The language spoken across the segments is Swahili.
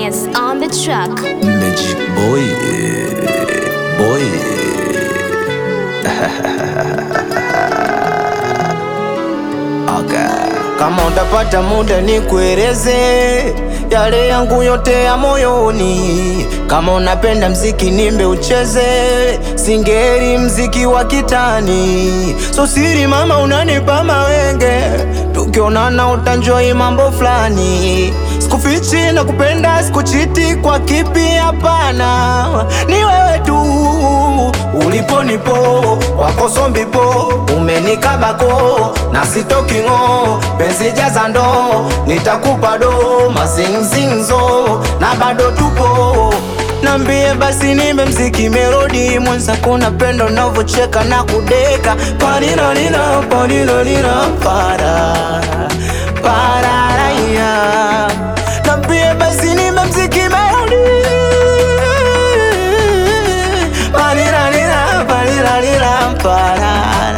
Genius on the track. Magic boy, boy. Okay. Kama utapata muda nikueleze yale yangu yote ya moyoni. Kama unapenda mziki nimbe ucheze singeli mziki wa kitani. So siri mama unanipa mawenge, tukionana utanjoi mambo flani. Sikufichi na kupenda sikuchiti kwa kipi hapana. Ni wewe tu ulipo nipo wako sombipo umenikabako na sitoki ngo penzi jaza ndo nitakupa do mazingzinzo na bado tupo. Nambie basi nimbe mziki melodi mwenza kuna pendo navocheka na kudeka parira nina parira nina para para raya. Nambie basi nimbe mziki melodi parira nina parira nina para.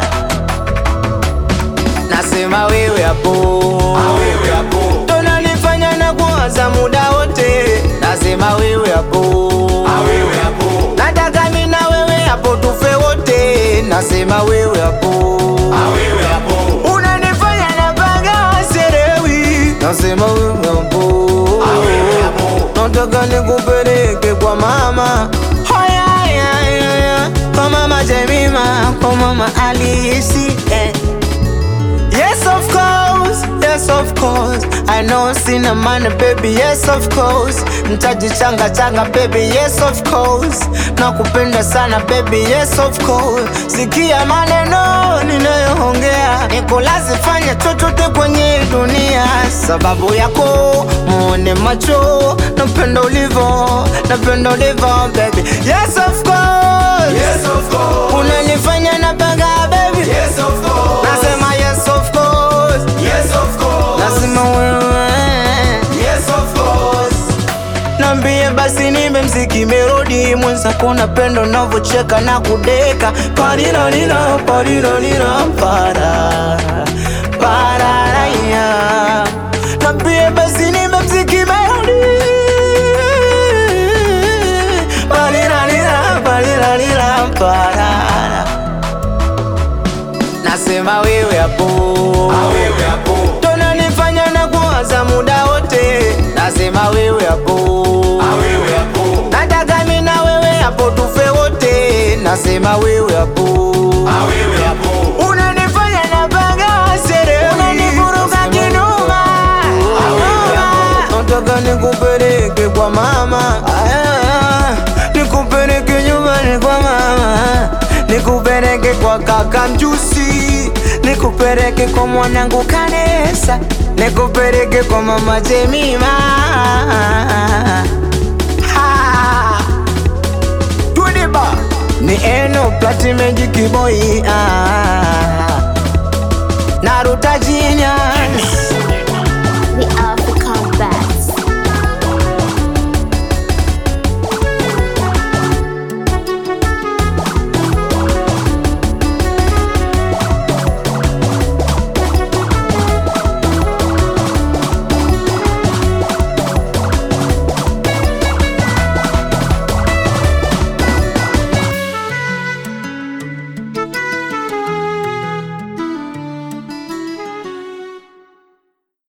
Nasema wewe hapo, wewe hapo tona nifanya na kuwaza muda wote. Nasema wewe hapo, wewe hapo nataka mimi na wewe hapo tufe wote. Nasema wewe hapo, wewe hapo unanifanya na banga serewi. Nasema wewe hapo, wewe hapo nataka nikupeleke kwa mama. Haya kwa mama Jemima, kwa mama Alisi Yes of course, yes of course. I know sina money baby, yes of course. Ntaji changa changa baby, yes of course. Nakupenda sana baby, yes of course. Sikia maneno ninayoongea, nikulazi fanya chochote kwenye dunia. Sababu yako muone macho, napenda ulivo baby. Yes of course, yes of course. Unanifanya na banga baby, yes of course. Nasema yes of course, yes of course. Nasema wewe, yes of course. Nambie basi nimbe mziki melodi mwenza kuna pendo navocheka na kudeka parira nina para para raya. Nambie basi nimbe mziki melodi parira nina para. Nasema wewe hapo, wewe hapo tona nifanya na kuwaza muda wote. Nasema wewe hapo, wewe hapo nataka mimi na wewe hapo tufe wote. Nasema wewe hapo, wewe hapo unanifanya na banga serewi, unanivuruga kinuma. Nataka nikupeleke kwa mama, nikupeleke nyumbani kwa mama, nikupeleke kwa kaka Mjusi, nikupeleke kwa mwanangu Kanesa, nikupeleke kwa mama Jemima. Tudiba ni eno plati Magic boy Naruta Genius.